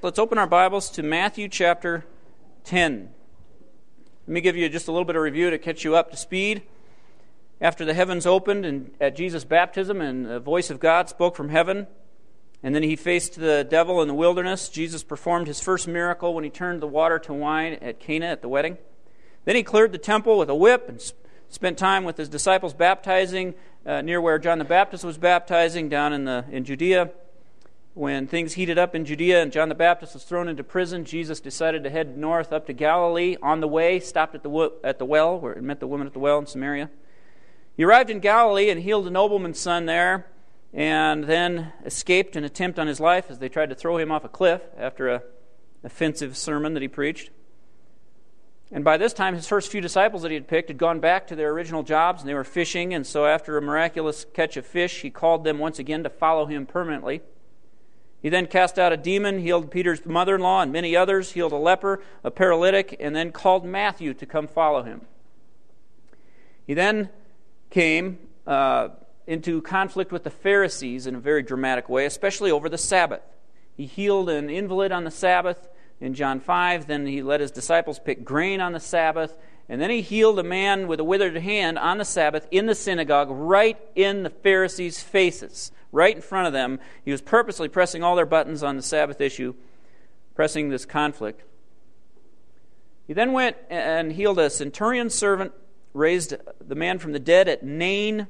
Let's open our Bibles to Matthew chapter 10. Let me give you just a little bit of review to catch you up to speed. After the heavens opened and at Jesus' baptism and the voice of God spoke from heaven, and then he faced the devil in the wilderness, Jesus performed his first miracle when he turned the water to wine at Cana at the wedding. Then he cleared the temple with a whip and spent time with his disciples baptizing near where John the Baptist was baptizing down in Judea. When things heated up in Judea and John the Baptist was thrown into prison, Jesus decided to head north up to Galilee. On the way, stopped at the well, where he met the woman at the well in Samaria. He arrived in Galilee and healed a nobleman's son there, and then escaped an attempt on his life as they tried to throw him off a cliff after an offensive sermon that he preached. And by this time, his first few disciples that he had picked had gone back to their original jobs, and they were fishing, and so after a miraculous catch of fish, he called them once again to follow him permanently. He then cast out a demon, healed Peter's mother-in-law and many others, healed a leper, a paralytic, and then called Matthew to come follow him. He then came into conflict with the Pharisees in a very dramatic way, especially over the Sabbath. He healed an invalid on the Sabbath in John 5. Then he let his disciples pick grain on the Sabbath. And then he healed a man with a withered hand on the Sabbath in the synagogue, right in the Pharisees' faces, right in front of them. He was purposely pressing all their buttons on the Sabbath issue, pressing this conflict. He then went and healed a centurion's servant, raised the man from the dead at Nain.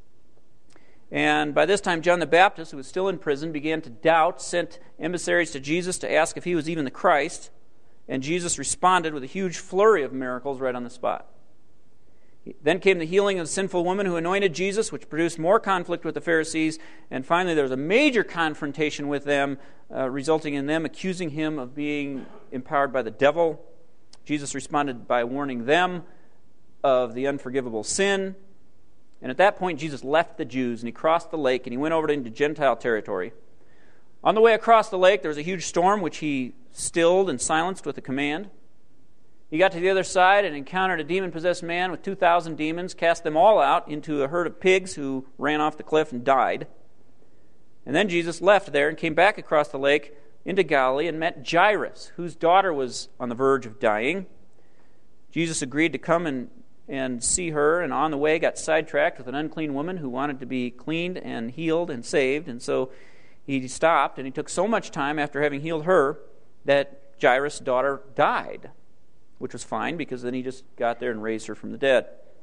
And by this time, John the Baptist, who was still in prison, began to doubt, sent emissaries to Jesus to ask if he was even the Christ. And Jesus responded with a huge flurry of miracles right on the spot. Then came the healing of the sinful woman who anointed Jesus, which produced more conflict with the Pharisees. And finally, there was a major confrontation with them, resulting in them accusing him of being empowered by the devil. Jesus responded by warning them of the unforgivable sin. And at that point, Jesus left the Jews, and he crossed the lake, and he went over into Gentile territory. On the way across the lake, there was a huge storm, which he stilled and silenced with a command. He got to the other side and encountered a demon-possessed man with 2,000 demons, cast them all out into a herd of pigs who ran off the cliff and died. And then Jesus left there and came back across the lake into Galilee and met Jairus, whose daughter was on the verge of dying. Jesus agreed to come and see her, and on the way got sidetracked with an unclean woman who wanted to be cleaned and healed and saved. And so he stopped, and he took so much time after having healed her that Jairus' daughter died, which was fine because then he just got there and raised her from the dead.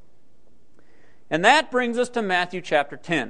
And that brings us to Matthew chapter 10.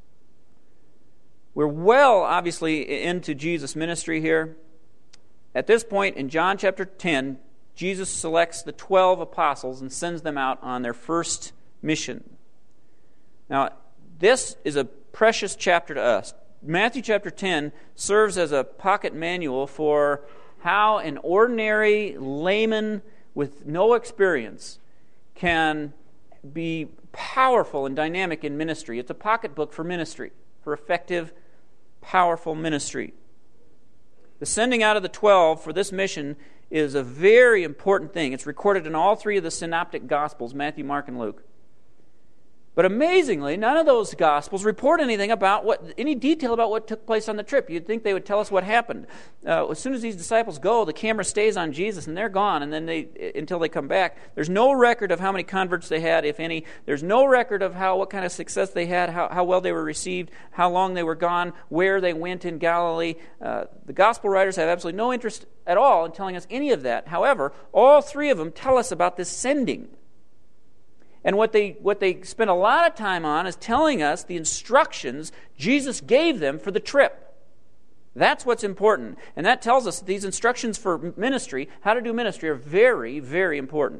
We're well, obviously, into Jesus' ministry here. At this point in John chapter 10, Jesus selects the 12 apostles and sends them out on their first mission. Now, this is a precious chapter to us. Matthew chapter 10 serves as a pocket manual for how an ordinary layman with no experience can be powerful and dynamic in ministry. It's a pocketbook for ministry, for effective, powerful ministry. The sending out of the 12 for this mission is a very important thing. It's recorded in all three of the synoptic Gospels, Matthew, Mark, and Luke. But amazingly, none of those Gospels report anything about any detail about what took place on the trip. You'd think they would tell us what happened. As soon as these disciples go, the camera stays on Jesus, and they're gone, and then until they come back. There's no record of how many converts they had, if any. There's no record of what kind of success they had, how well they were received, how long they were gone, where they went in Galilee. The Gospel writers have absolutely no interest at all in telling us any of that. However, all three of them tell us about this sending. And what they spend a lot of time on is telling us the instructions Jesus gave them for the trip. That's what's important. And that tells us that these instructions for ministry, how to do ministry, are very, very important.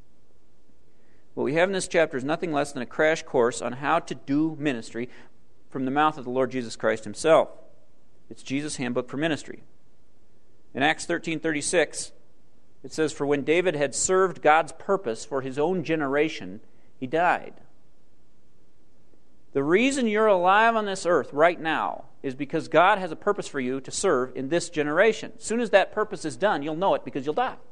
What we have in this chapter is nothing less than a crash course on how to do ministry from the mouth of the Lord Jesus Christ himself. It's Jesus' handbook for ministry. In Acts 13:36, it says, "For when David had served God's purpose for his own generation, he died." The reason you're alive on this earth right now is because God has a purpose for you to serve in this generation. As soon as that purpose is done, you'll know it because you'll die.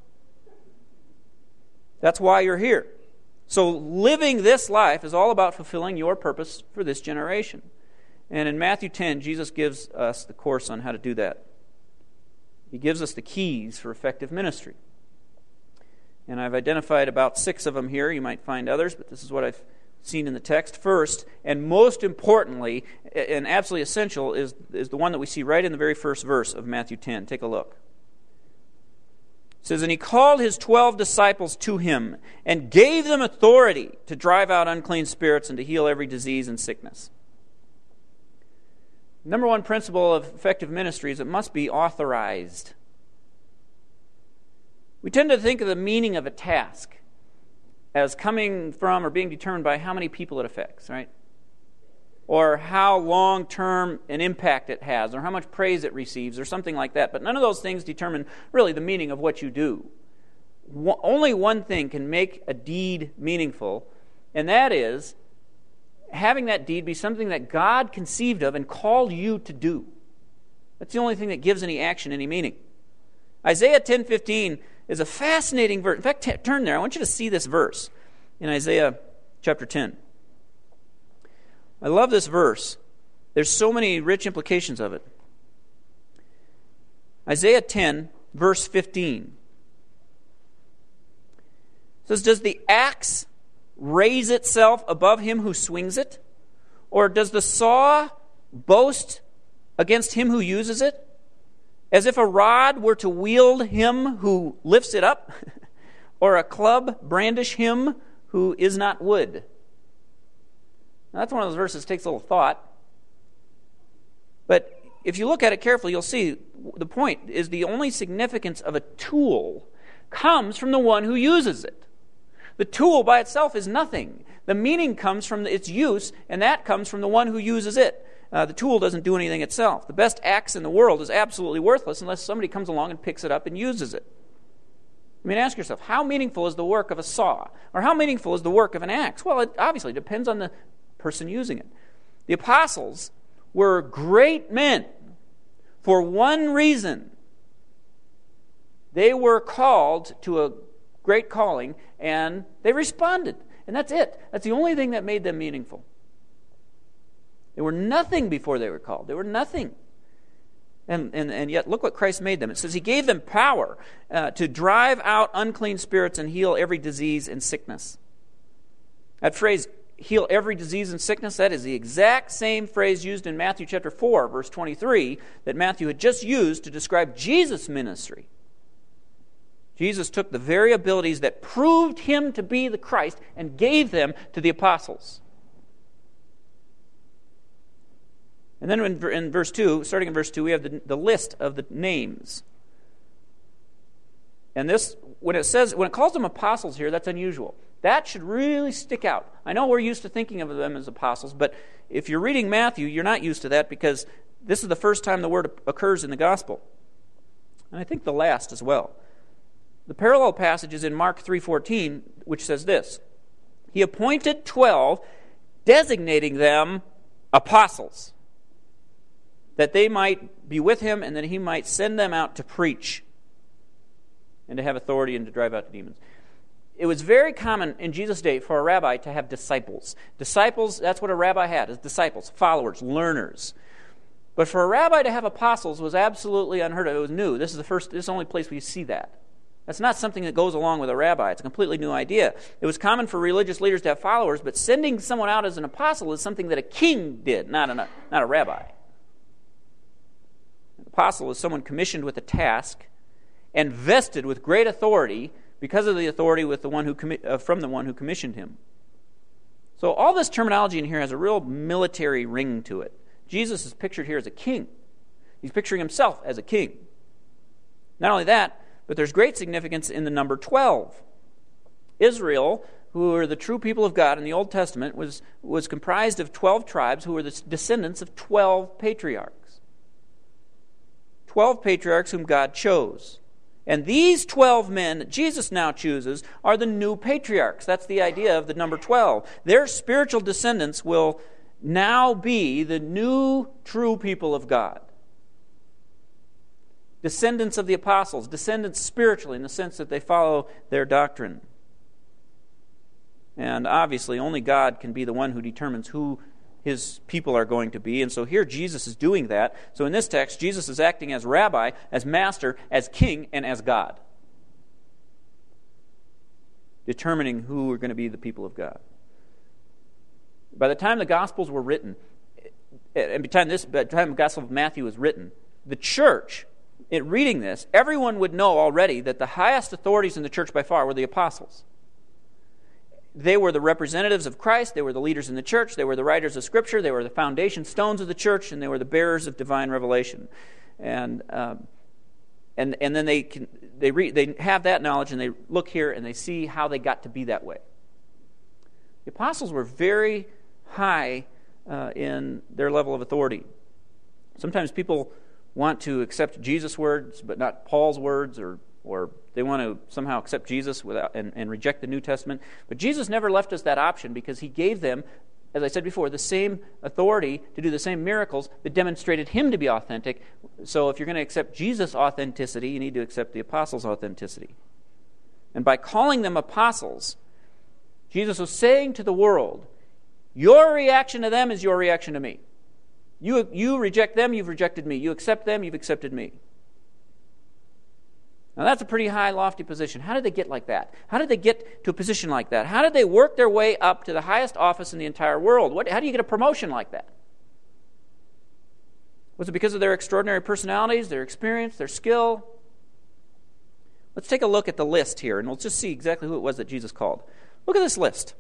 That's why you're here. So living this life is all about fulfilling your purpose for this generation. And in Matthew 10, Jesus gives us the course on how to do that. He gives us the keys for effective ministry. And I've identified about 6 of them here. You might find others, but this is what I've seen in the text. First, and most importantly, and absolutely essential, is the one that we see right in the very first verse of Matthew 10. Take a look. It says, "And he called his 12 disciples to him, and gave them authority to drive out unclean spirits and to heal every disease and sickness." Number one principle of effective ministry is it must be authorized. We tend to think of the meaning of a task as coming from or being determined by how many people it affects, right? Or how long-term an impact it has, or how much praise it receives, or something like that. But none of those things determine really the meaning of what you do. Only one thing can make a deed meaningful, and that is having that deed be something that God conceived of and called you to do. That's the only thing that gives any action any meaning. Isaiah 10:15 is a fascinating verse. In fact, turn there. I want you to see this verse in Isaiah chapter 10. I love this verse. There's so many rich implications of it. Isaiah 10, verse 15. It says, "Does the axe raise itself above him who swings it? Or does the saw boast against him who uses it? As if a rod were to wield him who lifts it up, or a club brandish him who is not wood." Now, that's one of those verses that takes a little thought. But if you look at it carefully, you'll see the point is the only significance of a tool comes from the one who uses it. The tool by itself is nothing. The meaning comes from its use, and that comes from the one who uses it. The tool doesn't do anything itself. The best axe in the world is absolutely worthless unless somebody comes along and picks it up and uses it. I mean, ask yourself, how meaningful is the work of a saw? Or how meaningful is the work of an axe? Well, it obviously depends on the person using it. The apostles were great men for one reason. They were called to a great calling, and they responded. And that's it. That's the only thing that made them meaningful. They were nothing before they were called. They were nothing. And yet, look what Christ made them. It says he gave them power to drive out unclean spirits and heal every disease and sickness. That phrase, heal every disease and sickness, that is the exact same phrase used in Matthew chapter 4, verse 23, that Matthew had just used to describe Jesus' ministry. Jesus took the very abilities that proved him to be the Christ and gave them to the apostles. And then in verse 2, starting in verse 2, we have the list of the names. And this, when it calls them apostles here, that's unusual. That should really stick out. I know we're used to thinking of them as apostles, but if you're reading Matthew, you're not used to that because this is the first time the word occurs in the gospel. And I think the last as well. The parallel passage is in Mark 3:14, which says this: "He appointed 12, designating them apostles, that they might be with him and that he might send them out to preach and to have authority and to drive out the demons." It was very common in Jesus' day for a rabbi to have disciples. Disciples, that's what a rabbi had, is disciples, followers, learners. But for a rabbi to have apostles was absolutely unheard of. It was new. This is the only place we see that. That's not something that goes along with a rabbi. It's a completely new idea. It was common for religious leaders to have followers, but sending someone out as an apostle is something that a king did, not a rabbi. An apostle is someone commissioned with a task and vested with great authority because of the authority with the one from the one who commissioned him. So all this terminology in here has a real military ring to it. Jesus is pictured here as a king. He's picturing himself as a king. Not only that, but there's great significance in the number 12. Israel, who are the true people of God in the Old Testament, was comprised of 12 tribes who were the descendants of 12 patriarchs. 12 patriarchs whom God chose. And these 12 men that Jesus now chooses are the new patriarchs. That's the idea of the number 12. Their spiritual descendants will now be the new true people of God. Descendants of the apostles, descendants spiritually in the sense that they follow their doctrine. And obviously only God can be the one who determines who his people are going to be. And so here Jesus is doing that. So in this text, Jesus is acting as rabbi, as master, as king, and as God, determining who are going to be the people of God. By the time the Gospels were written, and by the time the Gospel of Matthew was written, the church, in reading this, everyone would know already that the highest authorities in the church by far were the apostles. They were the representatives of Christ, they were the leaders in the church, they were the writers of Scripture, they were the foundation stones of the church, and they were the bearers of divine revelation. And then they have that knowledge, and they look here and they see how they got to be that way. The apostles were very high in their level of authority. Sometimes people want to accept Jesus' words, but not Paul's words, or they want to somehow accept Jesus without and reject the New Testament. But Jesus never left us that option, because he gave them, as I said before, the same authority to do the same miracles that demonstrated him to be authentic. So if you're going to accept Jesus' authenticity, you need to accept the apostles' authenticity. And by calling them apostles, Jesus was saying to the world, your reaction to them is your reaction to me. You reject them, you've rejected me. You accept them, you've accepted me. Now that's a pretty high, lofty position. How did they get like that? How did they get to a position like that? How did they work their way up to the highest office in the entire world? How do you get a promotion like that? Was it because of their extraordinary personalities, their experience, their skill? Let's take a look at the list here, and we'll just see exactly who it was that Jesus called. Look at this list.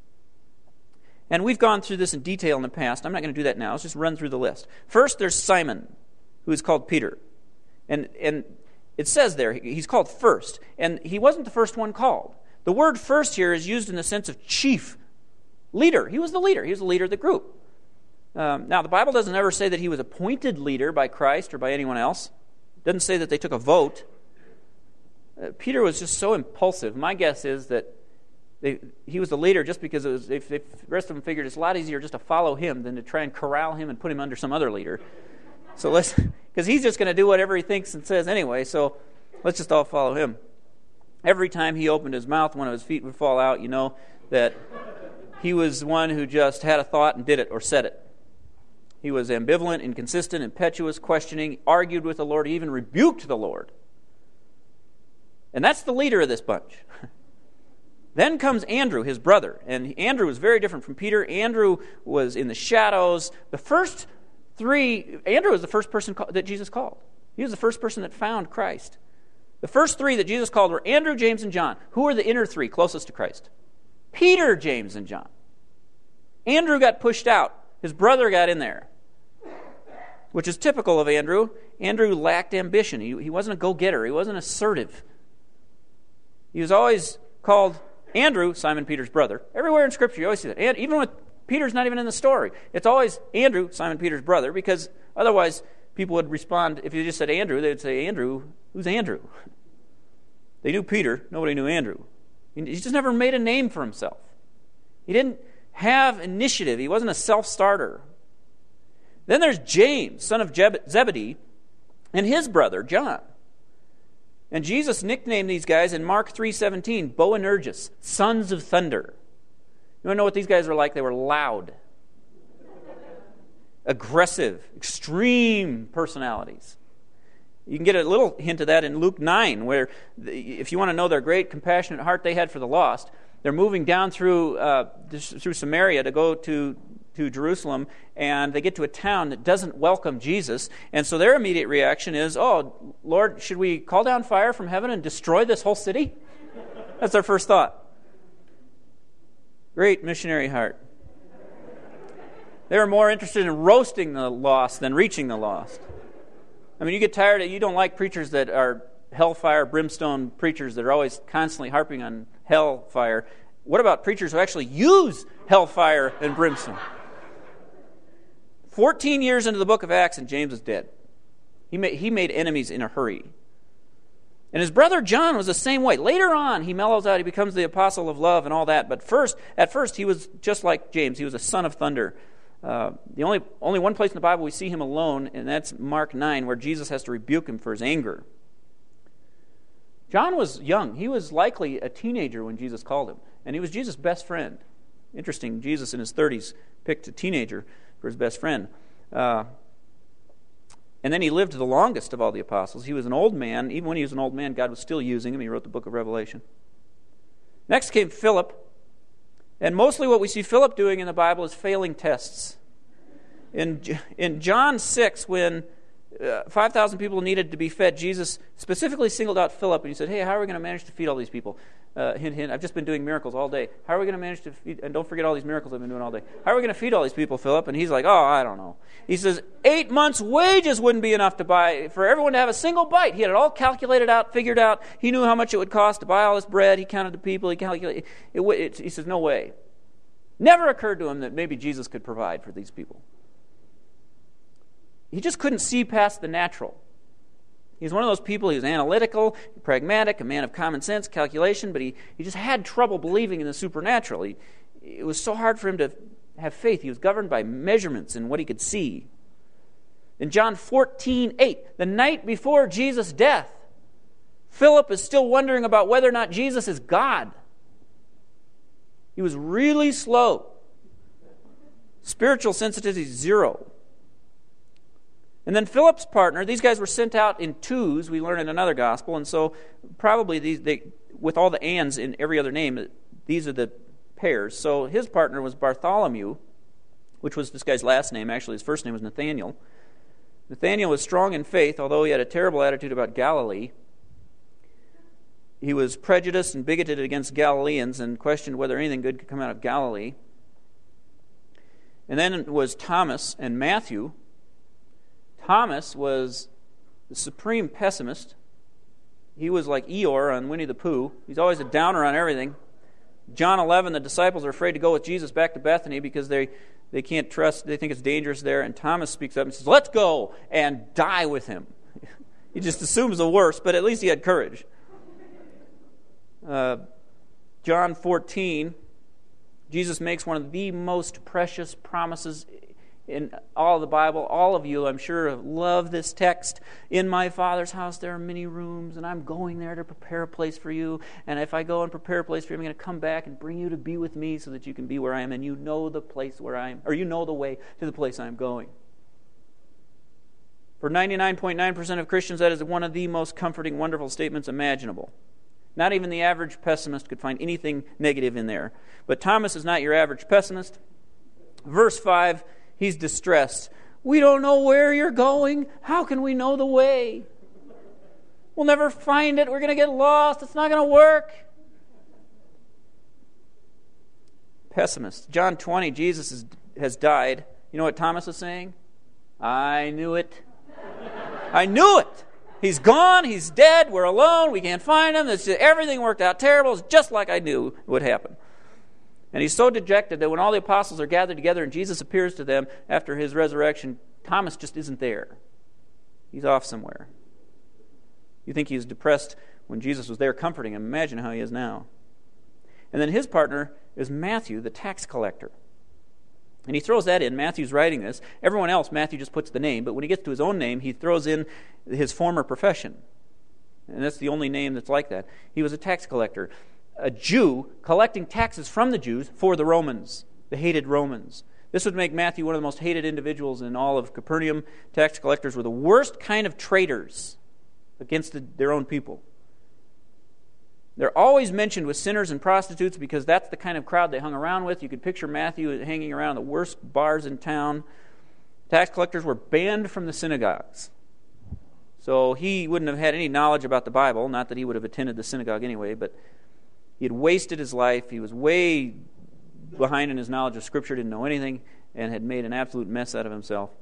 And we've gone through this in detail in the past. I'm not going to do that now. Let's just run through the list. First, there's Simon, who is called Peter. And it says there, he's called first. And he wasn't the first one called. The word first here is used in the sense of chief, leader. He was the leader. He was the leader of the group. Now, the Bible doesn't ever say that he was appointed leader by Christ or by anyone else. It doesn't say that they took a vote. Peter was just so impulsive. My guess is that he was the leader just because if the rest of them figured it's a lot easier just to follow him than to try and corral him and put him under some other leader. So because he's just going to do whatever he thinks and says anyway, so let's just all follow him. Every time he opened his mouth, one of his feet would fall out. You know that he was one who just had a thought and did it or said it. He was ambivalent, inconsistent, impetuous, questioning, argued with the Lord, he even rebuked the Lord. And that's the leader of this bunch. Then comes Andrew, his brother. And Andrew was very different from Peter. Andrew was in the shadows. The first three, Andrew was the first person that Jesus called. He was the first person that found Christ. The first three that Jesus called were Andrew, James, and John. Who were the inner three closest to Christ? Peter, James, and John. Andrew got pushed out. His brother got in there, which is typical of Andrew. Andrew lacked ambition. He wasn't a go-getter. He wasn't assertive. He was always called Andrew, Simon Peter's brother. Everywhere in Scripture you always see that. And even when Peter's not even in the story, it's always Andrew, Simon Peter's brother, because otherwise people would respond, if you just said Andrew, they would say, Andrew, who's Andrew? They knew Peter, nobody knew Andrew. He just never made a name for himself. He didn't have initiative. He wasn't a self-starter. Then there's James, son of Zebedee, and his brother, John. And Jesus nicknamed these guys in Mark 3:17, Boanerges, sons of thunder. You want to know what these guys were like? They were loud, aggressive, extreme personalities. You can get a little hint of that in Luke 9, where if you want to know their great compassionate heart they had for the lost, they're moving down through Samaria to go to Jerusalem, and they get to a town that doesn't welcome Jesus, and so their immediate reaction is, oh, Lord, should we call down fire from heaven and destroy this whole city? That's their first thought. Great missionary heart. They were more interested in roasting the lost than reaching the lost. I mean, you get tired of, you don't like preachers that are hellfire, brimstone preachers that are always constantly harping on hellfire. What about preachers who actually use hellfire and brimstone? 14 years into the book of Acts, and James is dead. He made enemies in a hurry. And his brother John was the same way. Later on, he mellows out. He becomes the apostle of love and all that. But at first, he was just like James. He was a son of thunder. The only one place in the Bible we see him alone, and that's Mark 9, where Jesus has to rebuke him for his anger. John was young. He was likely a teenager when Jesus called him. And he was Jesus' best friend. Interesting, Jesus in his 30s picked a teenager for his best friend. And then he lived the longest of all the apostles. He was an old man. Even when he was an old man, God was still using him. He wrote the book of Revelation. Next came Philip. And mostly what we see Philip doing in the Bible is failing tests. In John 6, when 5,000 people needed to be fed, Jesus specifically singled out Philip, and he said, hey, how are we going to manage to feed all these people? Hint, hint, I've just been doing miracles all day. How are we going to manage to feed, and don't forget all these miracles I've been doing all day. How are we going to feed all these people, Philip? And he's like, oh, I don't know. He says, 8 months' wages wouldn't be enough to buy, for everyone to have a single bite. He had it all calculated out, figured out. He knew how much it would cost to buy all this bread. He counted the people. He calculated. He says, no way. Never occurred to him that maybe Jesus could provide for these people. He just couldn't see past the natural. He's one of those people, he was analytical, pragmatic, a man of common sense, calculation, but he just had trouble believing in the supernatural. It was so hard for him to have faith. He was governed by measurements and what he could see. In John 14:8, the night before Jesus' death, Philip is still wondering about whether or not Jesus is God. He was really slow. Spiritual sensitivity 0. And then Philip's partner, these guys were sent out in twos, we learn in another gospel, and so probably with all the ands in every other name, these are the pairs. So his partner was Bartholomew, which was this guy's last name. Actually, his first name was Nathaniel. Nathaniel was strong in faith, although he had a terrible attitude about Galilee. He was prejudiced and bigoted against Galileans and questioned whether anything good could come out of Galilee. And then it was Thomas and Matthew. Thomas was the supreme pessimist. He was like Eeyore on Winnie the Pooh. He's always a downer on everything. John 11, the disciples are afraid to go with Jesus back to Bethany because they can't trust, they think it's dangerous there. And Thomas speaks up and says, let's go and die with him. He just assumes the worst, but at least he had courage. John 14, Jesus makes one of the most precious promises in all of the Bible. All of you, I'm sure, love this text. In my Father's house there are many rooms, and I'm going there to prepare a place for you. And if I go and prepare a place for you, I'm going to come back and bring you to be with me so that you can be where I am, and you know the place where I am, or you know the way to the place I'm going. For 99.9% of Christians, that is one of the most comforting, wonderful statements imaginable. Not even the average pessimist could find anything negative in there. But Thomas is not your average pessimist. Verse 5, he's distressed. We don't know where you're going. How can we know the way? We'll never find it. We're going to get lost. It's not going to work. Pessimist. John 20, Jesus has died. You know what Thomas is saying? I knew it. I knew it. He's gone. He's dead. We're alone. We can't find him. Everything worked out terrible. It's just like I knew would happen. And he's so dejected that when all the apostles are gathered together and Jesus appears to them after his resurrection, Thomas just isn't there. He's off somewhere. You think he was depressed when Jesus was there comforting him. Imagine how he is now. And then his partner is Matthew, the tax collector. And he throws that in. Matthew's writing this. Everyone else, Matthew just puts the name. But when he gets to his own name, he throws in his former profession. And that's the only name that's like that. He was a tax collector. A Jew collecting taxes from the Jews for the Romans, the hated Romans. This would make Matthew one of the most hated individuals in all of Capernaum. Tax collectors were the worst kind of traitors against their own people. They're always mentioned with sinners and prostitutes because that's the kind of crowd they hung around with. You could picture Matthew hanging around the worst bars in town. Tax collectors were banned from the synagogues. So he wouldn't have had any knowledge about the Bible. Not that he would have attended the synagogue anyway, but he had wasted his life. He was way behind in his knowledge of Scripture, didn't know anything, and had made an absolute mess out of himself.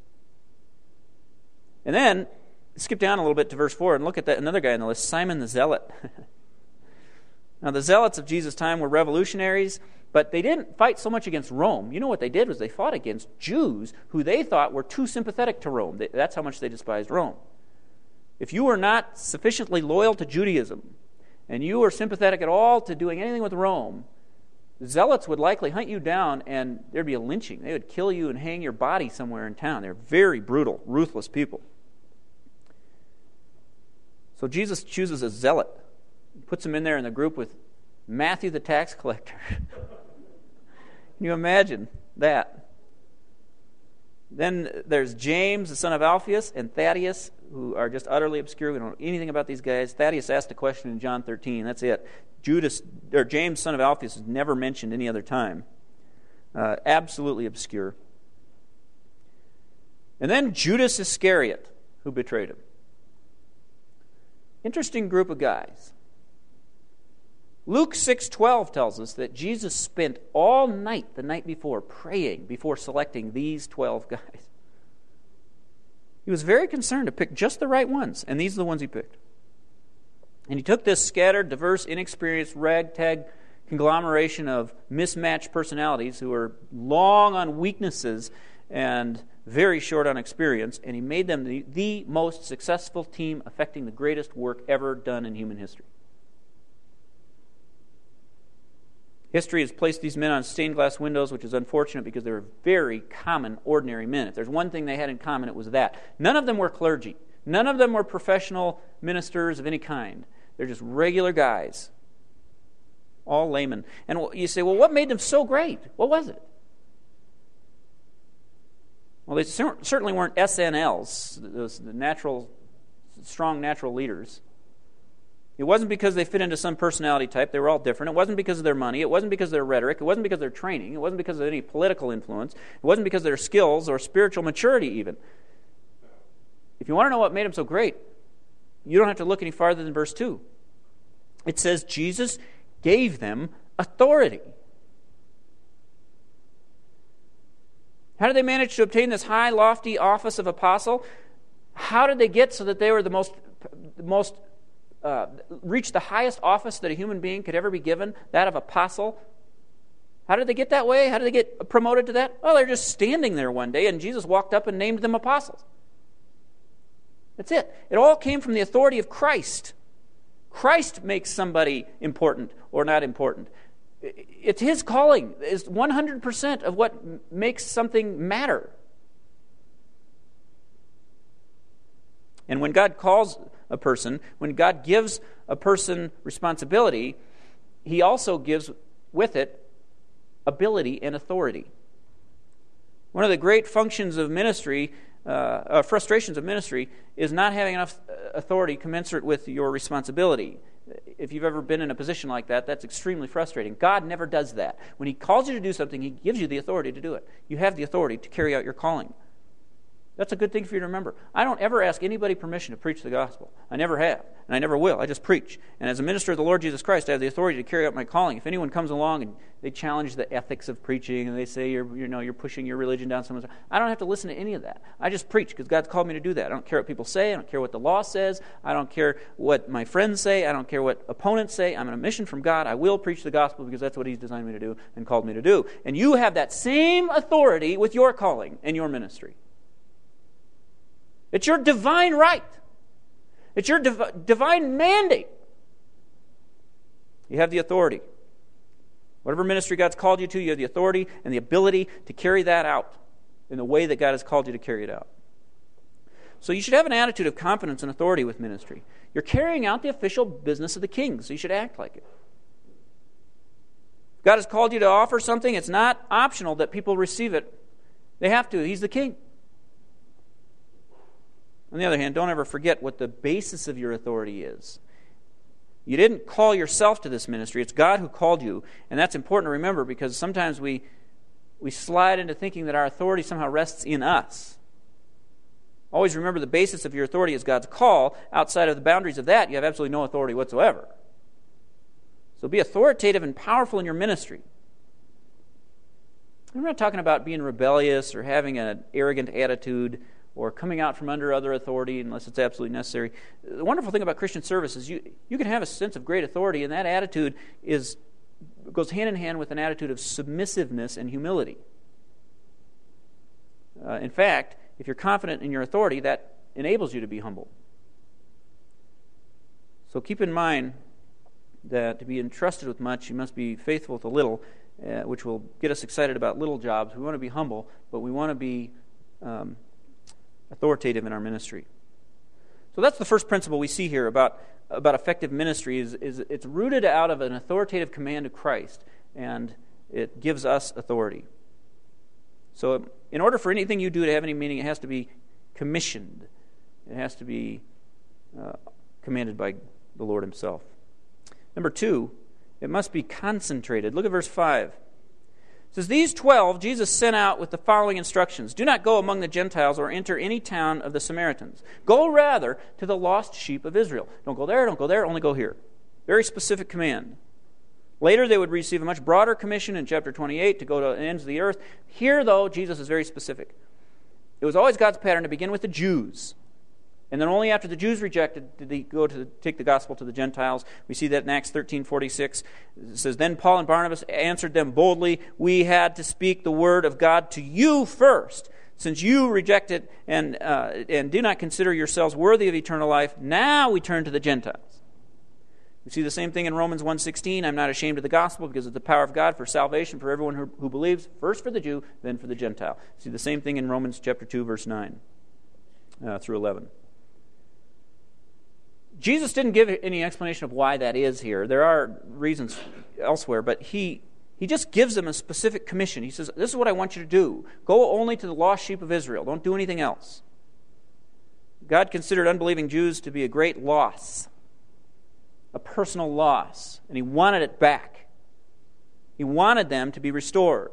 And then, skip down a little bit to verse 4 and look at that another guy on the list, Simon the Zealot. Now, the Zealots of Jesus' time were revolutionaries, but they didn't fight so much against Rome. You know what they did was they fought against Jews who they thought were too sympathetic to Rome. That's how much they despised Rome. If you were not sufficiently loyal to Judaism, and you were sympathetic at all to doing anything with Rome, the Zealots would likely hunt you down and there'd be a lynching. They would kill you and hang your body somewhere in town. They're very brutal, ruthless people. So Jesus chooses a zealot. Puts him in there in the group with Matthew the tax collector. Can you imagine that? Then there's James, the son of Alphaeus, and Thaddeus, who are just utterly obscure. We don't know anything about these guys. Thaddeus asked a question in John 13. That's it. James, son of Alphaeus, is never mentioned any other time. Absolutely obscure. And then Judas Iscariot, who betrayed him. Interesting group of guys. Luke 6:12 tells us that Jesus spent all night the night before praying before selecting these 12 guys. He was very concerned to pick just the right ones, and these are the ones he picked. And he took this scattered, diverse, inexperienced, ragtag conglomeration of mismatched personalities who were long on weaknesses and very short on experience, and he made them the most successful team affecting the greatest work ever done in human history. History has placed these men on stained glass windows, which is unfortunate because they were very common, ordinary men. If there's one thing they had in common, it was that. None of them were clergy. None of them were professional ministers of any kind. They're just regular guys. All laymen. And you say, well, what made them so great? What was it? Well, they certainly weren't SNLs, those strong natural leaders. It wasn't because they fit into some personality type. They were all different. It wasn't because of their money. It wasn't because of their rhetoric. It wasn't because of their training. It wasn't because of any political influence. It wasn't because of their skills or spiritual maturity even. If you want to know what made them so great, you don't have to look any farther than verse 2. It says Jesus gave them authority. How did they manage to obtain this high, lofty office of apostle? How did they get so that they were the most reach the highest office that a human being could ever be given, that of apostle? How did they get that way? How did they get promoted to that? Well, they're just standing there one day, and Jesus walked up and named them apostles. That's it. It all came from the authority of Christ. Christ makes somebody important or not important. It's His calling. It's 100% of what makes something matter. And when God calls a person, when God gives a person responsibility, He also gives with it ability and authority. One of the great functions of ministry, frustrations of ministry, is not having enough authority commensurate with your responsibility. If you've ever been in a position like that, that's extremely frustrating. God never does that. When He calls you to do something, He gives you the authority to do it. You have the authority to carry out your calling. That's a good thing for you to remember. I don't ever ask anybody permission to preach the gospel. I never have, and I never will. I just preach. And as a minister of the Lord Jesus Christ, I have the authority to carry out my calling. If anyone comes along and they challenge the ethics of preaching and they say you're pushing your religion down someone's, I don't have to listen to any of that. I just preach because God's called me to do that. I don't care what people say. I don't care what the law says. I don't care what my friends say. I don't care what opponents say. I'm on a mission from God. I will preach the gospel because that's what He's designed me to do and called me to do. And you have that same authority with your calling and your ministry. It's your divine right. It's your divine mandate. You have the authority. Whatever ministry God's called you to, you have the authority and the ability to carry that out in the way that God has called you to carry it out. So you should have an attitude of confidence and authority with ministry. You're carrying out the official business of the king, so you should act like it. God has called you to offer something. It's not optional that people receive it. They have to. He's the king. On the other hand, don't ever forget what the basis of your authority is. You didn't call yourself to this ministry. It's God who called you. And that's important to remember because sometimes we slide into thinking that our authority somehow rests in us. Always remember the basis of your authority is God's call. Outside of the boundaries of that, you have absolutely no authority whatsoever. So be authoritative and powerful in your ministry. I'm not talking about being rebellious or having an arrogant attitude or coming out from under other authority unless it's absolutely necessary. The wonderful thing about Christian service is you can have a sense of great authority, and that attitude goes hand in hand with an attitude of submissiveness and humility. In fact, if you're confident in your authority, that enables you to be humble. So keep in mind that to be entrusted with much, you must be faithful with a little, which will get us excited about little jobs. We want to be humble, but we want to be authoritative in our ministry. So that's the first principle we see here about effective ministry is it's rooted out of an authoritative command of Christ. And it gives us authority. So in order for anything you do to have any meaning, it has to be commissioned. It has to be commanded by the Lord himself. Number 2, it must be concentrated. Look at verse 5. It says, "These 12 Jesus sent out with the following instructions. Do not go among the Gentiles or enter any town of the Samaritans. Go rather to the lost sheep of Israel." Don't go there, only go here. Very specific command. Later they would receive a much broader commission in chapter 28 to go to the ends of the earth. Here, though, Jesus is very specific. It was always God's pattern to begin with the Jews. And then only after the Jews rejected did he go to take the gospel to the Gentiles. We see that in Acts 13:46. It says, "Then Paul and Barnabas answered them boldly, 'We had to speak the word of God to you first. Since you reject it and do not consider yourselves worthy of eternal life, now we turn to the Gentiles.'" We see the same thing in Romans 1:16. "I'm not ashamed of the gospel because it's the power of God for salvation for everyone who believes, first for the Jew, then for the Gentile." We see the same thing in Romans chapter 2, verse 9 through 11. Jesus didn't give any explanation of why that is here. There are reasons elsewhere, but he just gives them a specific commission. He says, "This is what I want you to do. Go only to the lost sheep of Israel. Don't do anything else." God considered unbelieving Jews to be a great loss, a personal loss, and he wanted it back. He wanted them to be restored.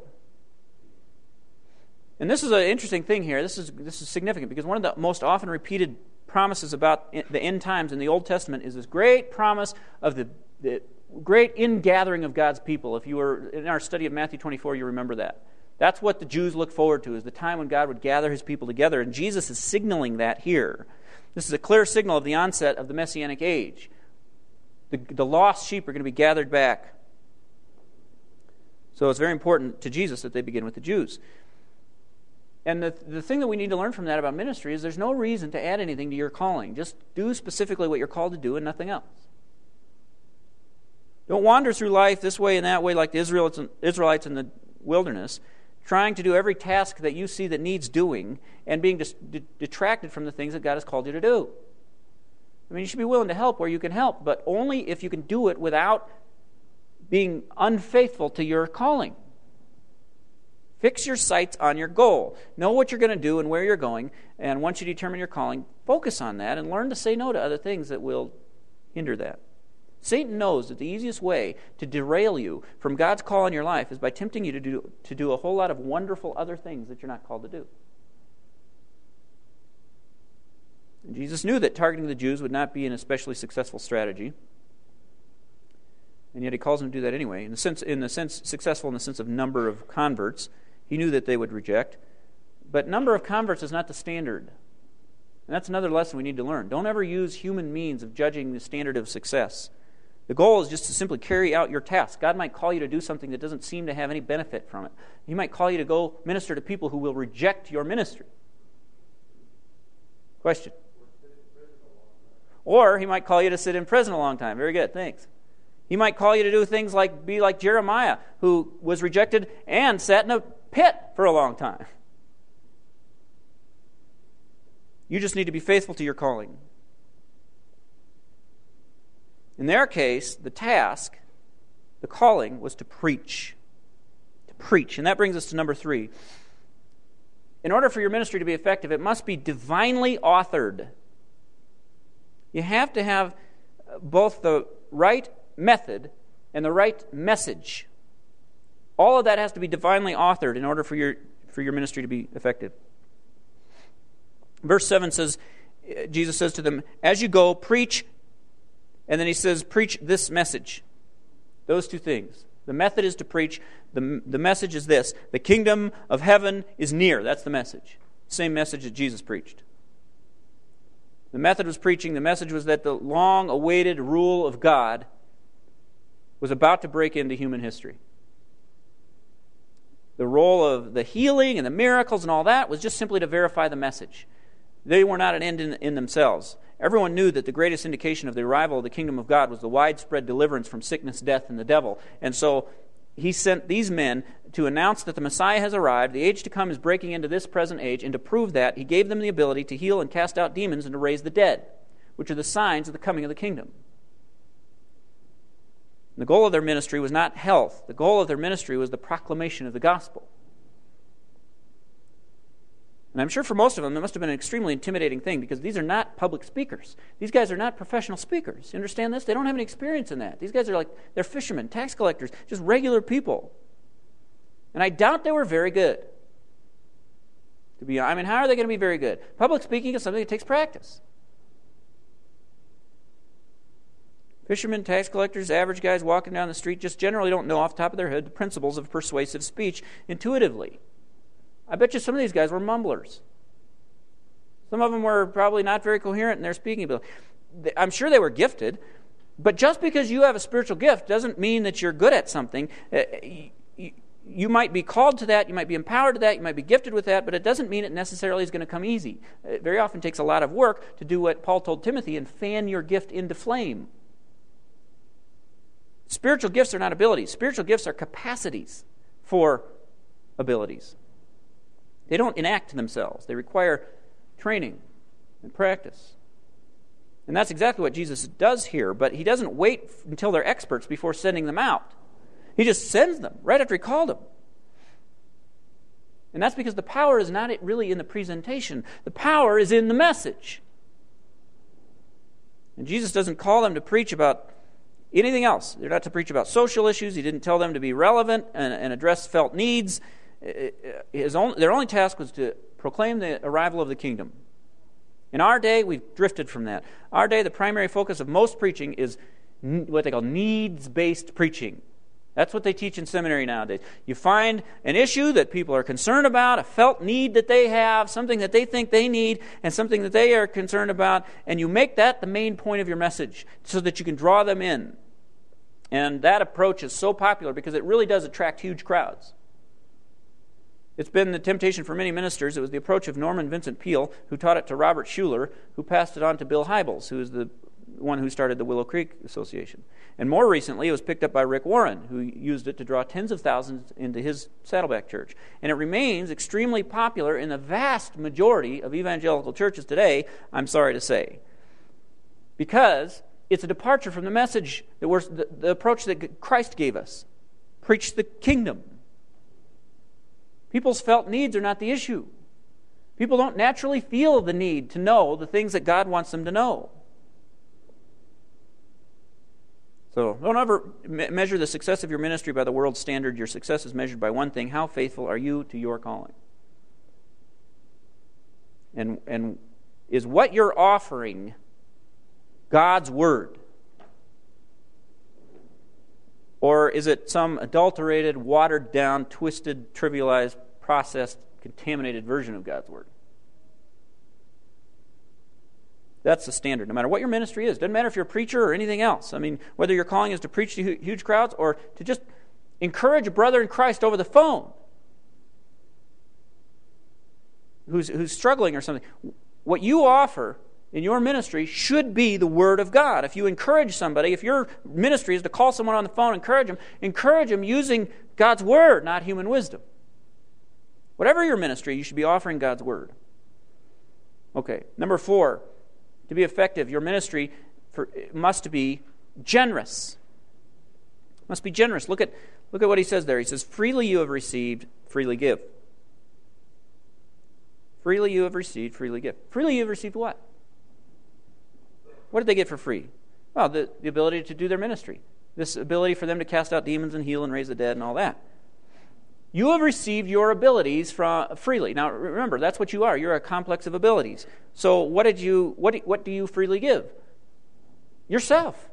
And this is an interesting thing here. This is significant because one of the most often repeated promises about the end times in the Old Testament is this great promise of the great ingathering of God's people. If you were in our study of Matthew 24, you remember that. That's what the Jews look forward to, is the time when God would gather his people together, and Jesus is signaling that here. This is a clear signal of the onset of the Messianic age. The lost sheep are going to be gathered back. So it's very important to Jesus that they begin with the Jews. And the thing that we need to learn from that about ministry is there's no reason to add anything to your calling. Just do specifically what you're called to do and nothing else. Don't wander through life this way and that way like the Israelites in the wilderness, trying to do every task that you see that needs doing and being detracted from the things that God has called you to do. I mean, you should be willing to help where you can help, but only if you can do it without being unfaithful to your calling. Fix your sights on your goal. Know what you're going to do and where you're going, and once you determine your calling, focus on that and learn to say no to other things that will hinder that. Satan knows that the easiest way to derail you from God's call in your life is by tempting you to do a whole lot of wonderful other things that you're not called to do. And Jesus knew that targeting the Jews would not be an especially successful strategy, and yet he calls them to do that anyway. Successful in the sense of number of converts. He knew that they would reject. But number of converts is not the standard. And that's another lesson we need to learn. Don't ever use human means of judging the standard of success. The goal is just to simply carry out your task. God might call you to do something that doesn't seem to have any benefit from it. He might call you to go minister to people who will reject your ministry. Question? Or he might call you to sit in prison a long time. Very good, thanks. He might call you to do things like be like Jeremiah, who was rejected and sat in a pit for a long time. You just need to be faithful to your calling. In their case, the task, the calling, was to preach. To preach. And that brings us to number 3. In order for your ministry to be effective, it must be divinely authored. You have to have both the right method and the right message. All of that has to be divinely authored in order for your ministry to be effective. Verse 7 says, Jesus says to them, "As you go, preach," and then he says, "preach this message." Those two things. The method is to preach. The message is this: the kingdom of heaven is near. That's the message. Same message that Jesus preached. The method was preaching. The message was that the long-awaited rule of God was about to break into human history. The role of the healing and the miracles and all that was just simply to verify the message. They were not an end in themselves. Everyone knew that the greatest indication of the arrival of the kingdom of God was the widespread deliverance from sickness, death, and the devil. And so he sent these men to announce that the Messiah has arrived, the age to come is breaking into this present age, and to prove that, he gave them the ability to heal and cast out demons and to raise the dead, which are the signs of the coming of the kingdom. The goal of their ministry was not health. The goal of their ministry was the proclamation of the gospel. And I'm sure for most of them, it must have been an extremely intimidating thing because these are not public speakers. These guys are not professional speakers. You understand this? They don't have any experience in that. These guys are they're fishermen, tax collectors, just regular people. And I doubt they were very good. How are they going to be very good? Public speaking is something that takes practice. Fishermen, tax collectors, average guys walking down the street just generally don't know off the top of their head the principles of persuasive speech intuitively. I bet you some of these guys were mumblers. Some of them were probably not very coherent in their speaking ability. I'm sure they were gifted, but just because you have a spiritual gift doesn't mean that you're good at something. You might be called to that, you might be empowered to that, you might be gifted with that, but it doesn't mean it necessarily is going to come easy. It very often takes a lot of work to do what Paul told Timothy and fan your gift into flame. Spiritual gifts are not abilities. Spiritual gifts are capacities for abilities. They don't enact themselves. They require training and practice. And that's exactly what Jesus does here, but he doesn't wait until they're experts before sending them out. He just sends them right after he called them. And that's because the power is not really in the presentation. The power is in the message. And Jesus doesn't call them to preach about anything else. They're not to preach about social issues. He didn't tell them to be relevant and address felt needs. Their only task was to proclaim the arrival of the kingdom. In our day, we've drifted from that. Our day, the primary focus of most preaching is what they call needs-based preaching. That's what they teach in seminary nowadays. You find an issue that people are concerned about, a felt need that they have, something that they think they need, and something that they are concerned about, and you make that the main point of your message so that you can draw them in. And that approach is so popular because it really does attract huge crowds. It's been the temptation for many ministers. It was the approach of Norman Vincent Peale, who taught it to Robert Schuller, who passed it on to Bill Hybels, who is the one who started the Willow Creek Association. And more recently, it was picked up by Rick Warren, who used it to draw tens of thousands into his Saddleback Church. And it remains extremely popular in the vast majority of evangelical churches today, I'm sorry to say, because it's a departure from the message, the approach that Christ gave us. Preach the kingdom. People's felt needs are not the issue. People don't naturally feel the need to know the things that God wants them to know. So don't ever measure the success of your ministry by the world's standard. Your success is measured by one thing: how faithful are you to your calling? And is what you're offering God's Word? Or is it some adulterated, watered-down, twisted, trivialized, processed, contaminated version of God's Word? That's the standard, no matter what your ministry is. Doesn't matter if you're a preacher or anything else. I mean, whether your calling is to preach to huge crowds or to just encourage a brother in Christ over the phone who's struggling or something. What you offer in your ministry should be the Word of God. If you encourage somebody, if your ministry is to call someone on the phone, encourage them using God's Word, not human wisdom. Whatever your ministry, you should be offering God's Word. Okay, number 4, to be effective, your ministry must be generous. Must be generous. Look at what he says there. He says, freely you have received, freely give. Freely you have received, freely give. Freely you have received what? What did they get for free? Well, the ability to do their ministry. This ability for them to cast out demons and heal and raise the dead and all that. You have received your abilities freely. Now, remember, that's what you are. You're a complex of abilities. So what do you freely give? Yourself.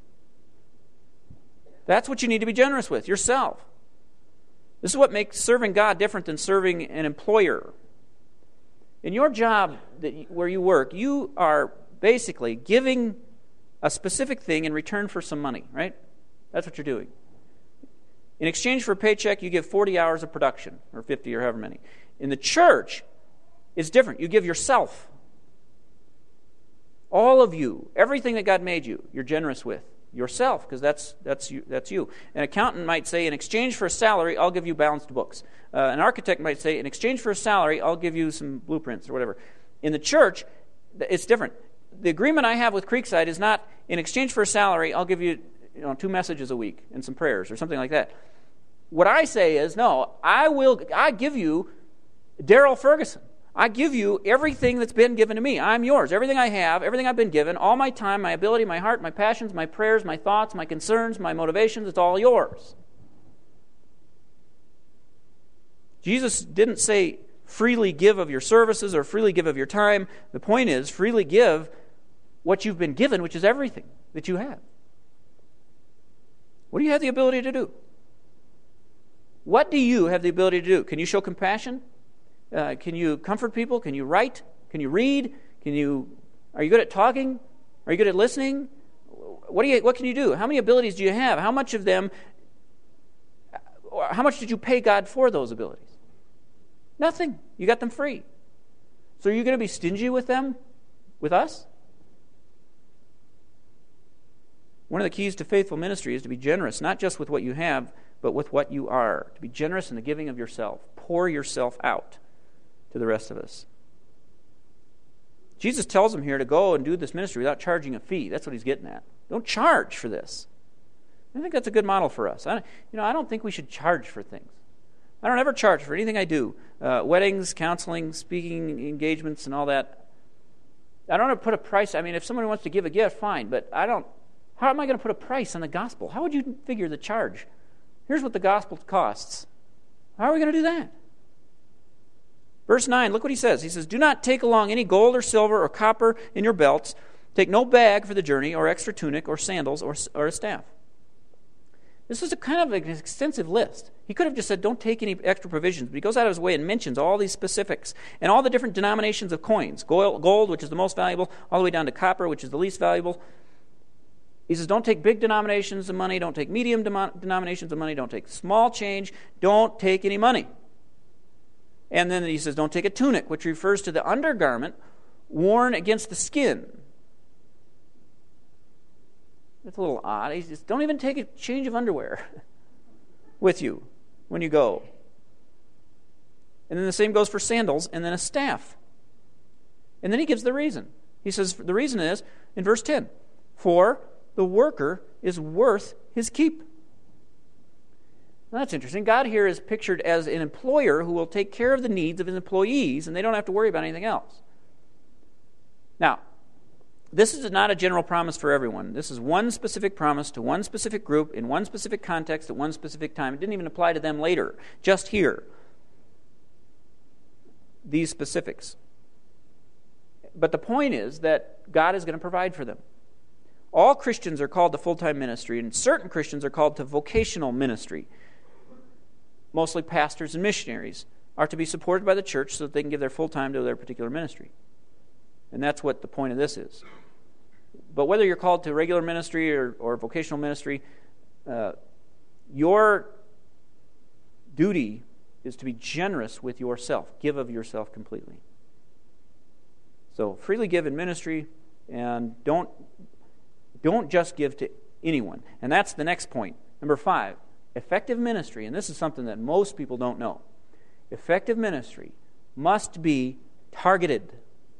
That's what you need to be generous with, yourself. This is what makes serving God different than serving an employer. In your job where you work, you are basically giving a specific thing in return for some money, right? That's what you're doing. In exchange for a paycheck, you give 40 hours of production, or 50 or however many. In the church, it's different. You give yourself. All of you, everything that God made you, you're generous with. Yourself, because that's you. An accountant might say, in exchange for a salary, I'll give you balanced books. An architect might say, in exchange for a salary, I'll give you some blueprints or whatever. In the church, it's different. The agreement I have with Creekside is not, in exchange for a salary, I'll give you 2 messages a week and some prayers or something like that. What I say is, no, I give you Daryl Ferguson. I give you everything that's been given to me. I'm yours. Everything I have, everything I've been given, all my time, my ability, my heart, my passions, my prayers, my thoughts, my concerns, my motivations, it's all yours. Jesus didn't say freely give of your services or freely give of your time. The point is freely give what you've been given, which is everything that you have. What do you have the ability to do? What do you have the ability to do? Can you show compassion? Can you comfort people? Can you write? Can you read? Are you good at talking? Are you good at listening? What can you do? How many abilities do you have? How much of them? How much did you pay God for those abilities? Nothing. You got them free. So are you going to be stingy with them? With us? One of the keys to faithful ministry is to be generous, not just with what you have, but with what you are. To be generous in the giving of yourself. Pour yourself out to the rest of us. Jesus tells them here to go and do this ministry without charging a fee. That's what he's getting at. Don't charge for this. I think that's a good model for us. I don't think we should charge for things. I don't ever charge for anything I do. Weddings, counseling, speaking engagements, and all that. I don't ever put a price. I mean, if someone wants to give a gift, fine. But I don't. How am I going to put a price on the gospel? How would you figure the charge? Here's what the gospel costs. How are we going to do that? Verse 9, look what he says. He says, do not take along any gold or silver or copper in your belts. Take no bag for the journey, or extra tunic, or sandals, or a staff. This is a kind of an extensive list. He could have just said, don't take any extra provisions, but he goes out of his way and mentions all these specifics and all the different denominations of coins. Gold, which is the most valuable, all the way down to copper, which is the least valuable. He says, don't take big denominations of money, don't take medium denominations of money, don't take small change, don't take any money. And then he says, don't take a tunic, which refers to the undergarment worn against the skin. That's a little odd. He says, don't even take a change of underwear with you when you go. And then the same goes for sandals and then a staff. And then he gives the reason. He says the reason is, in verse 10, for the worker is worth his keep. Now, that's interesting. God here is pictured as an employer who will take care of the needs of his employees, and they don't have to worry about anything else. Now, this is not a general promise for everyone. This is one specific promise to one specific group in one specific context at one specific time. It didn't even apply to them later. Just here. These specifics. But the point is that God is going to provide for them. All Christians are called to full-time ministry, and certain Christians are called to vocational ministry. Mostly pastors and missionaries are to be supported by the church so that they can give their full time to their particular ministry. And that's what the point of this is. But whether you're called to regular ministry or vocational ministry, your duty is to be generous with yourself. Give of yourself completely. So freely give in ministry, and don't just give to anyone. And that's the next point. Number 5, effective ministry, and this is something that most people don't know. Effective ministry must be targeted.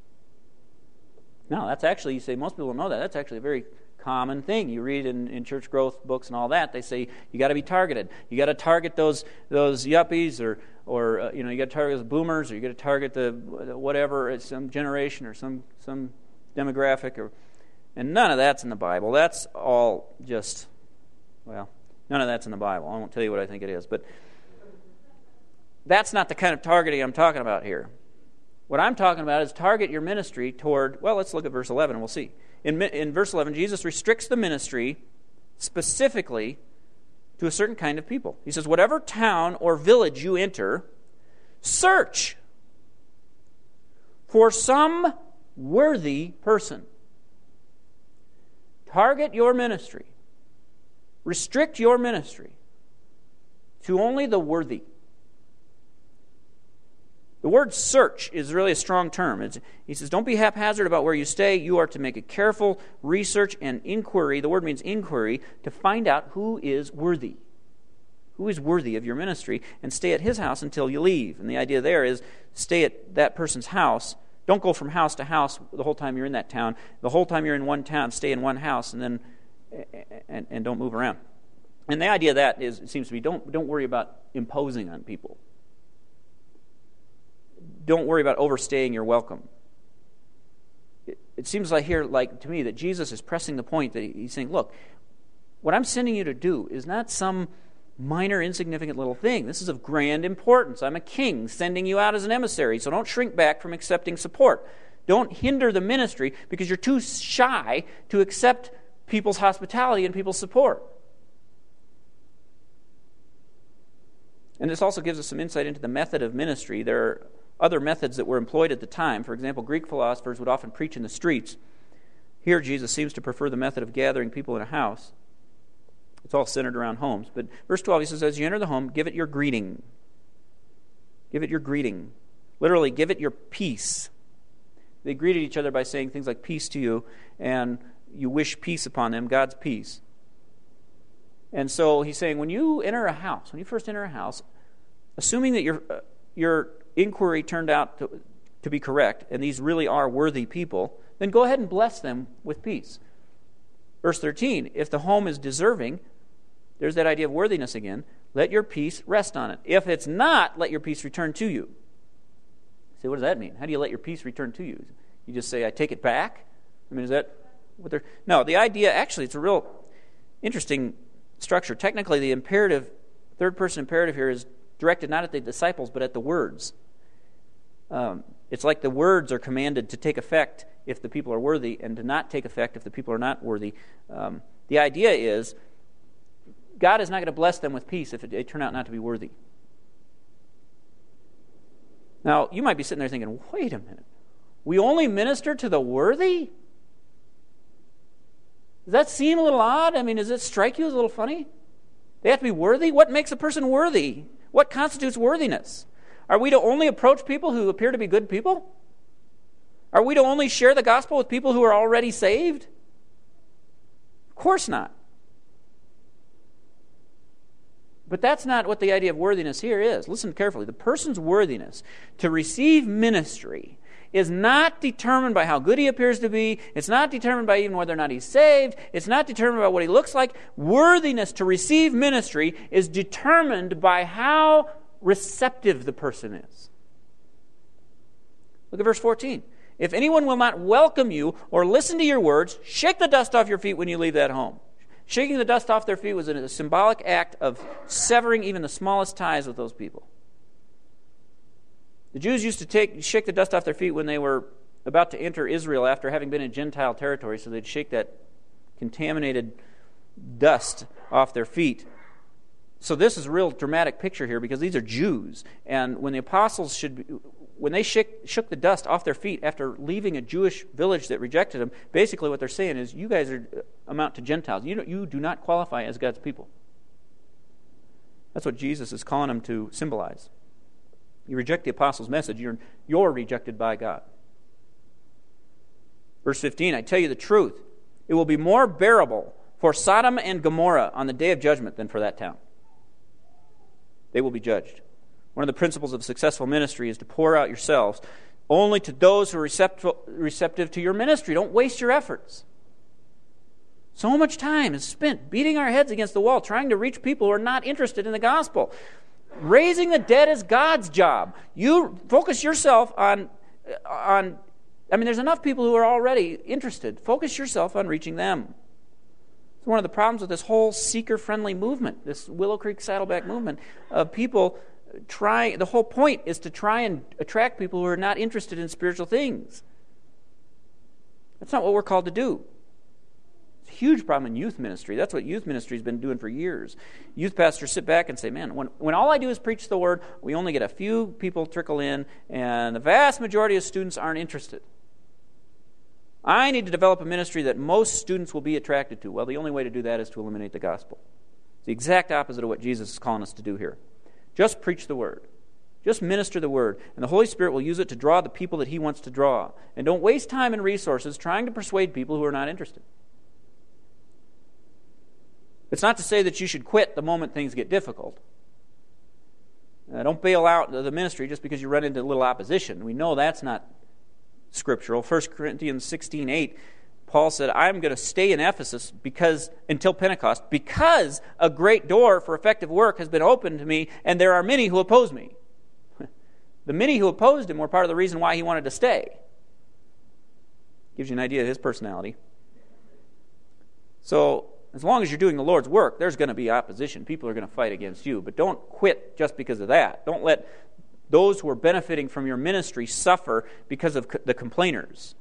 Now, that's actually, you say, most people don't know that. That's actually a very common thing. You read in church growth books and all that, they say you got to be targeted. You got to target those yuppies, or you got to target those boomers, or you got to target the whatever, some generation or some demographic, and none of that's in the Bible. That's all just, none of that's in the Bible. I won't tell you what I think it is, but that's not the kind of targeting I'm talking about here. What I'm talking about is target your ministry toward, let's look at verse 11 and we'll see. In verse 11, Jesus restricts the ministry specifically to a certain kind of people. He says, whatever town or village you enter, search for some worthy person. Target your ministry. Restrict your ministry to only the worthy. The word search is really a strong term. He says, don't be haphazard about where you stay. You are to make a careful research and inquiry. The word means inquiry, to find out who is worthy. Who is worthy of your ministry, and stay at his house until you leave. And the idea there is stay at that person's house. Don't go from house to house the whole time you're in that town. The whole time you're in one town, stay in one house, and then and don't move around. And the idea of that is, it seems to be, don't worry about imposing on people. Don't worry about overstaying your welcome. It seems like here, like to me, that Jesus is pressing the point that he's saying, look, what I'm sending you to do is not some minor, insignificant little thing. This is of grand importance. I'm a king sending you out as an emissary, so don't shrink back from accepting support. Don't hinder the ministry because you're too shy to accept people's hospitality and people's support. And this also gives us some insight into the method of ministry. There are other methods that were employed at the time. For example, Greek philosophers would often preach in the streets. Here, Jesus seems to prefer the method of gathering people in a house. It's all centered around homes. But verse 12, he says, as you enter the home, give it your greeting. Give it your greeting. Literally, give it your peace. They greeted each other by saying things like, peace to you, and you wish peace upon them, God's peace. And so he's saying, when you enter a house, when you first enter a house, assuming that your inquiry turned out to be correct, and these really are worthy people, then go ahead and bless them with peace. Verse 13, if the home is deserving, there's that idea of worthiness again, let your peace rest on it. If it's not, let your peace return to you. So what does that mean? How do you let your peace return to you? You just say, I take it back? I mean, is that what they're... No, the idea, actually, it's a real interesting structure. Technically, the imperative, third-person imperative here is directed not at the disciples, but at the words. It's like the words are commanded to take effect if the people are worthy and to not take effect if the people are not worthy. The idea is God is not going to bless them with peace if they turn out not to be worthy. Now, you might be sitting there thinking, wait a minute. We only minister to the worthy? Does that seem a little odd? I mean, does it strike you as a little funny? They have to be worthy? What makes a person worthy? What constitutes worthiness? Are we to only approach people who appear to be good people? Are we to only share the gospel with people who are already saved? Of course not. But that's not what the idea of worthiness here is. Listen carefully. The person's worthiness to receive ministry is not determined by how good he appears to be. It's not determined by even whether or not he's saved. It's not determined by what he looks like. Worthiness to receive ministry is determined by how receptive the person is. Look at verse 14. If anyone will not welcome you or listen to your words, shake the dust off your feet when you leave that home. Shaking the dust off their feet was a symbolic act of severing even the smallest ties with those people. The Jews used to shake the dust off their feet when they were about to enter Israel after having been in Gentile territory, so they'd shake that contaminated dust off their feet. So this is a real dramatic picture here because these are Jews, and when the apostles when they shook the dust off their feet after leaving a Jewish village that rejected them, basically what they're saying is, you guys amount to Gentiles. You do not qualify as God's people. That's what Jesus is calling them to symbolize. You reject the apostles' message, you're rejected by God. Verse 15, I tell you the truth, it will be more bearable for Sodom and Gomorrah on the day of judgment than for that town. They will be judged. One of the principles of successful ministry is to pour out yourselves only to those who are receptive to your ministry. Don't waste your efforts. So much time is spent beating our heads against the wall, trying to reach people who are not interested in the gospel. Raising the dead is God's job. You focus yourself on there's enough people who are already interested. Focus yourself on reaching them. It's one of the problems with this whole seeker-friendly movement, this Willow Creek Saddleback movement of people the whole point is to try and attract people who are not interested in spiritual things. That's not what we're called to do. It's a huge problem in youth ministry. That's what youth ministry has been doing for years. Youth pastors sit back and say, man, when all I do is preach the word, we only get a few people trickle in, and the vast majority of students aren't interested. I need to develop a ministry that most students will be attracted to. Well, the only way to do that is to eliminate the gospel. It's the exact opposite of what Jesus is calling us to do here. Just preach the word. Just minister the word. And the Holy Spirit will use it to draw the people that He wants to draw. And don't waste time and resources trying to persuade people who are not interested. It's not to say that you should quit the moment things get difficult. Don't bail out the ministry just because you run into a little opposition. We know that's not scriptural. 1 Corinthians 16:8, Paul said, I'm going to stay in Ephesus until Pentecost because a great door for effective work has been opened to me, and there are many who oppose me. The many who opposed him were part of the reason why he wanted to stay. Gives you an idea of his personality. So, as long as you're doing the Lord's work, there's going to be opposition. People are going to fight against you. But don't quit just because of that. Don't let those who are benefiting from your ministry suffer because of the complainers.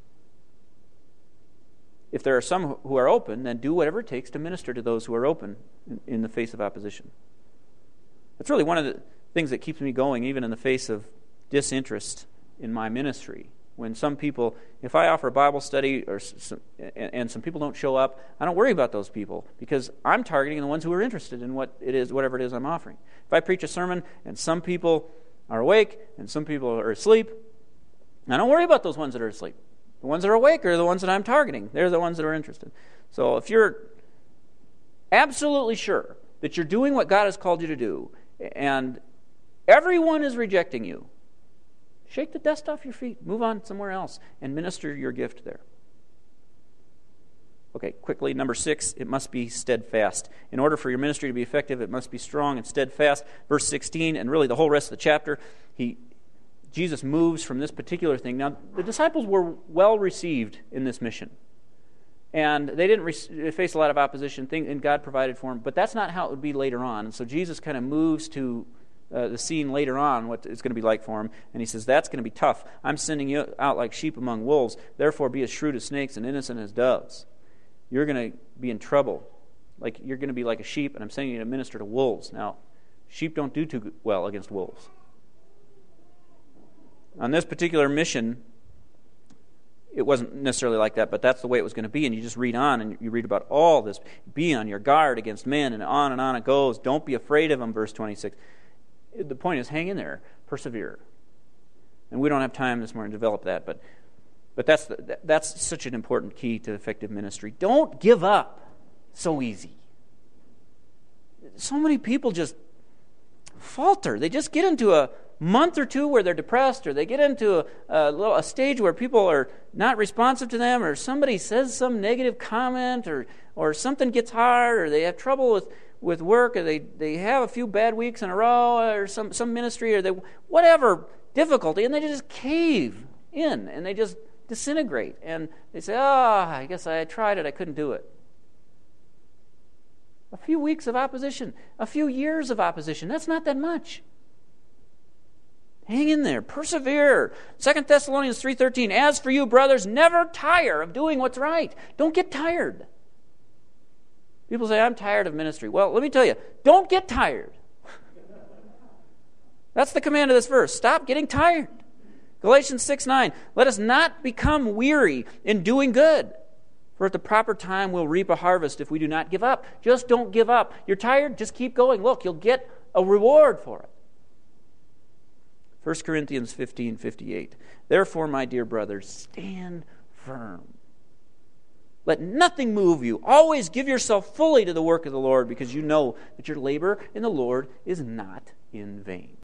If there are some who are open, then do whatever it takes to minister to those who are open in the face of opposition. That's really one of the things that keeps me going, even in the face of disinterest in my ministry. When some people, if I offer a Bible study and some people don't show up, I don't worry about those people because I'm targeting the ones who are interested in whatever it is I'm offering. If I preach a sermon and some people are awake and some people are asleep, I don't worry about those ones that are asleep. The ones that are awake are the ones that I'm targeting. They're the ones that are interested. So if you're absolutely sure that you're doing what God has called you to do and everyone is rejecting you, shake the dust off your feet. Move on somewhere else and minister your gift there. Okay, quickly, number 6, it must be steadfast. In order for your ministry to be effective, it must be strong and steadfast. Verse 16, and really the whole rest of the chapter, Jesus moves from this particular thing. Now, the disciples were well received in this mission. And they didn't face a lot of opposition, and God provided for them. But that's not how it would be later on. And so Jesus kind of moves to the scene later on, what it's going to be like for him. And he says, that's going to be tough. I'm sending you out like sheep among wolves. Therefore, be as shrewd as snakes and innocent as doves. You're going to be in trouble. Like you're going to be like a sheep, and I'm sending you to minister to wolves. Now, sheep don't do too well against wolves. On this particular mission, it wasn't necessarily like that, but that's the way it was going to be. And you just read on, and you read about all this. Be on your guard against men, and on it goes. Don't be afraid of them, verse 26. The point is, hang in there, persevere. And we don't have time this morning to develop that, but that's such an important key to effective ministry. Don't give up so easy. So many people just falter. They just get into a month or two where they're depressed, or they get into a stage where people are not responsive to them, or somebody says some negative comment, or something gets hard, or they have trouble with work, or they have a few bad weeks in a row, or some ministry, or whatever difficulty, and they just cave in, and they just disintegrate, and they say, I guess I tried it, I couldn't do it. A few weeks of opposition, a few years of opposition, that's not that much. Hang in there. Persevere. 2 Thessalonians 3:13, as for you, brothers, never tire of doing what's right. Don't get tired. People say, I'm tired of ministry. Well, let me tell you, don't get tired. That's the command of this verse. Stop getting tired. Galatians 6:9, let us not become weary in doing good. For at the proper time we'll reap a harvest if we do not give up. Just don't give up. You're tired? Just keep going. Look, you'll get a reward for it. 1 Corinthians 15:58. Therefore, my dear brothers, stand firm. Let nothing move you. Always give yourself fully to the work of the Lord, because you know that your labor in the Lord is not in vain.